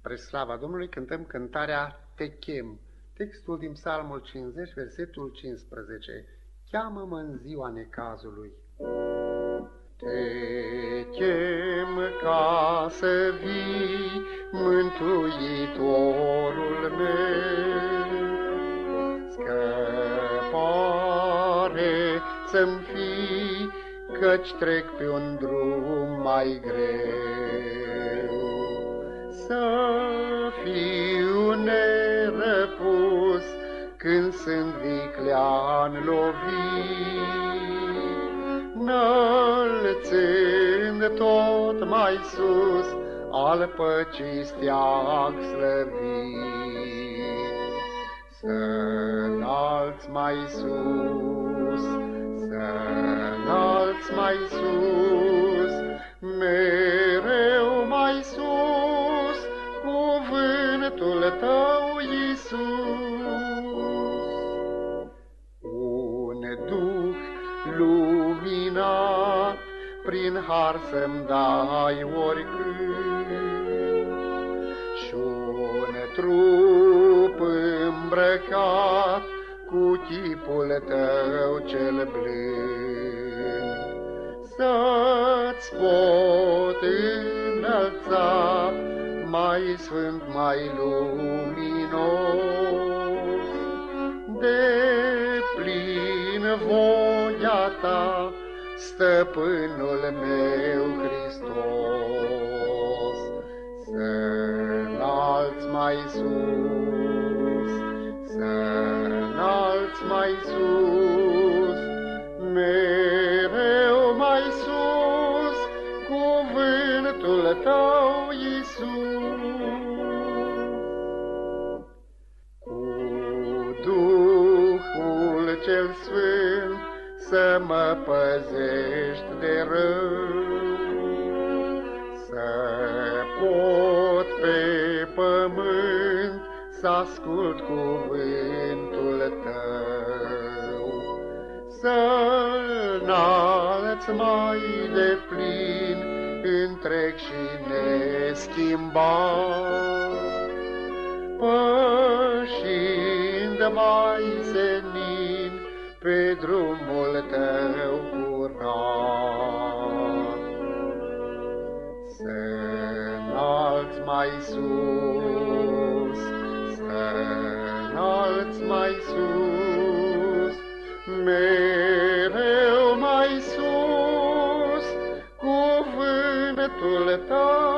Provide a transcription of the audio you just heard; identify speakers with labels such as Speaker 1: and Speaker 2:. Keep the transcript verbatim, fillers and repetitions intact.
Speaker 1: Spre slava Domnului cântăm cântarea Te chem, textul din Psalmul cincizeci, versetul cincisprezece. Cheamă-mă în ziua necazului. Te chem ca să vii, Mântuitorul meu, scăpare să-mi fii, căci trec pe un drum mai greu. Să fiu nerăpus când sunt viclean lovit, înălțând tot mai sus al păcii steag slăvit. Să înalți mai sus, să înalți mai sus, mereu mai sus, cuvântul tău, Iisus. Un duh luminat, prin har să-mi dai oricând, și-un trup îmbrăcat cu chipul tău cel blând. Să-ți pot înălța mai sfânt, mai luminos, de plin voia ta, Stăpânul meu Hristos. Să înalți mai sus, să înalți mai sus, mereu mai sus, cuvântul tău, Iisus. Cu Duhul cel Sfânt să mă păzești de rău, să pot pe pământ să ascult cuvântul tău, să-l înalți mai deplin, întreg și neschimbat, pășind mai senin pe drumul tău curat. Să înalți mai sus, să înalți mai sus, mereu mai sus, cuvântul tău,